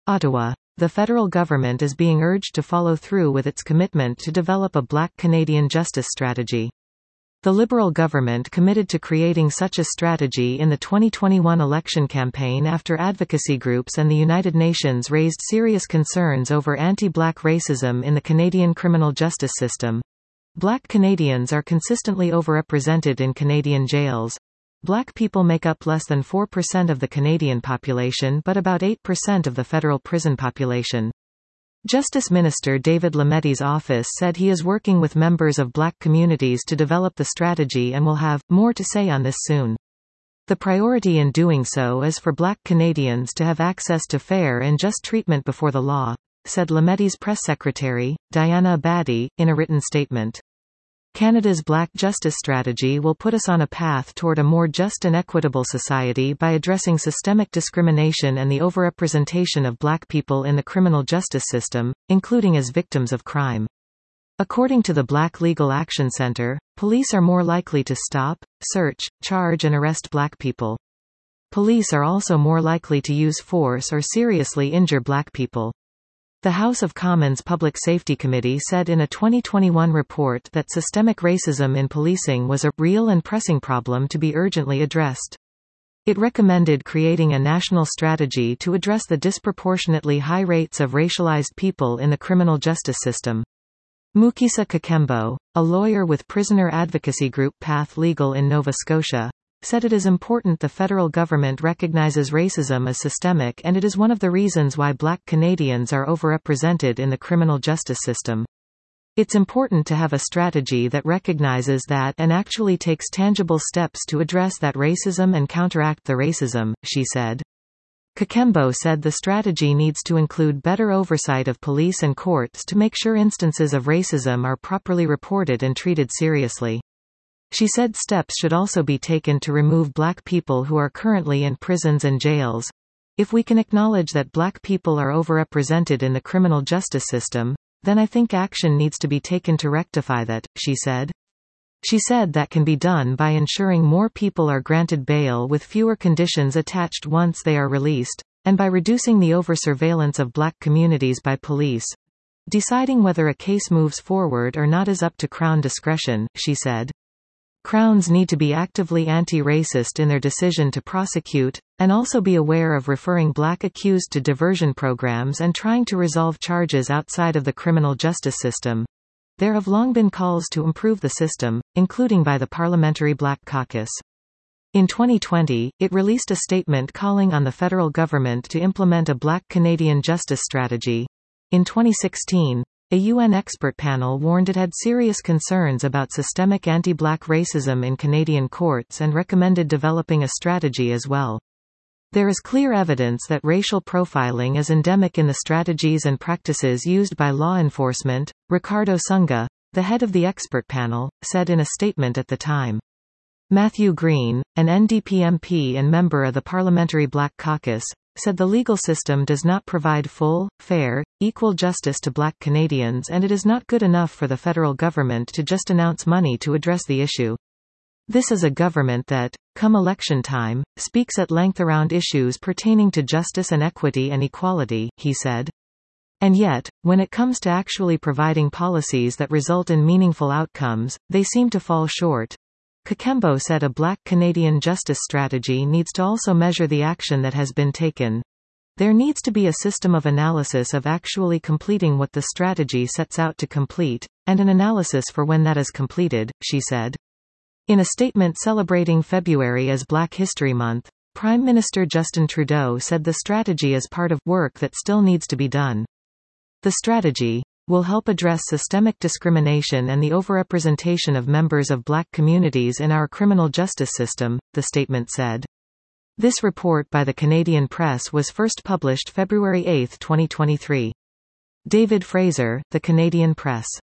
Ottawa. The federal government is being urged to follow through with its commitment to develop a Black Canadian justice strategy. The Liberal government committed to creating such a strategy in the 2021 election campaign after advocacy groups and the United Nations raised serious concerns over anti-Black racism in the Canadian criminal justice system. Black Canadians are consistently overrepresented in Canadian jails. Black people make up less than 4% of the Canadian population but about 8% of the federal prison population. Justice Minister David Lamette's office said he is working with members of Black communities to develop the strategy and will have more to say on this soon. The priority in doing so is for Black Canadians to have access to fair and just treatment before the law, said Lamette's press secretary, Diana Abadi, in a written statement. Canada's Black Justice Strategy will put us on a path toward a more just and equitable society by addressing systemic discrimination and the overrepresentation of Black people in the criminal justice system, including as victims of crime. According to the Black Legal Action Centre, police are more likely to stop, search, charge and arrest Black people. Police are also more likely to use force or seriously injure Black people. The House of Commons Public Safety Committee said in a 2021 report that systemic racism in policing was a real and pressing problem to be urgently addressed. It recommended creating a national strategy to address the disproportionately high rates of racialized people in the criminal justice system. Mukisa Kakembo, a lawyer with prisoner advocacy group Path Legal in Nova Scotia, said it is important the federal government recognizes racism as systemic and it is one of the reasons why Black Canadians are overrepresented in the criminal justice system. It's important to have a strategy that recognizes that and actually takes tangible steps to address that racism and counteract the racism, she said. Kakembo said the strategy needs to include better oversight of police and courts to make sure instances of racism are properly reported and treated seriously. She said steps should also be taken to remove Black people who are currently in prisons and jails. If we can acknowledge that Black people are overrepresented in the criminal justice system, then I think action needs to be taken to rectify that, she said. She said that can be done by ensuring more people are granted bail with fewer conditions attached once they are released, and by reducing the over-surveillance of Black communities by police. Deciding whether a case moves forward or not is up to Crown discretion, she said. Crowns need to be actively anti-racist in their decision to prosecute, and also be aware of referring Black accused to diversion programs and trying to resolve charges outside of the criminal justice system. There have long been calls to improve the system, including by the Parliamentary Black Caucus. In 2020, it released a statement calling on the federal government to implement a Black Canadian justice strategy. In 2016, a UN expert panel warned it had serious concerns about systemic anti-Black racism in Canadian courts and recommended developing a strategy as well. There is clear evidence that racial profiling is endemic in the strategies and practices used by law enforcement, Ricardo Sunga, the head of the expert panel, said in a statement at the time. Matthew Green, an NDP MP and member of the Parliamentary Black Caucus, said the legal system does not provide full, fair, equal justice to Black Canadians and it is not good enough for the federal government to just announce money to address the issue. This is a government that, come election time, speaks at length around issues pertaining to justice and equity and equality, he said. And yet, when it comes to actually providing policies that result in meaningful outcomes, they seem to fall short. Kakembo said a Black Canadian justice strategy needs to also measure the action that has been taken. There needs to be a system of analysis of actually completing what the strategy sets out to complete, and an analysis for when that is completed, she said. In a statement celebrating February as Black History Month, Prime Minister Justin Trudeau said the strategy is part of work that still needs to be done. The strategy will help address systemic discrimination and the overrepresentation of members of Black communities in our criminal justice system, the statement said. This report by the Canadian Press was first published February 8, 2023. David Fraser, The Canadian Press.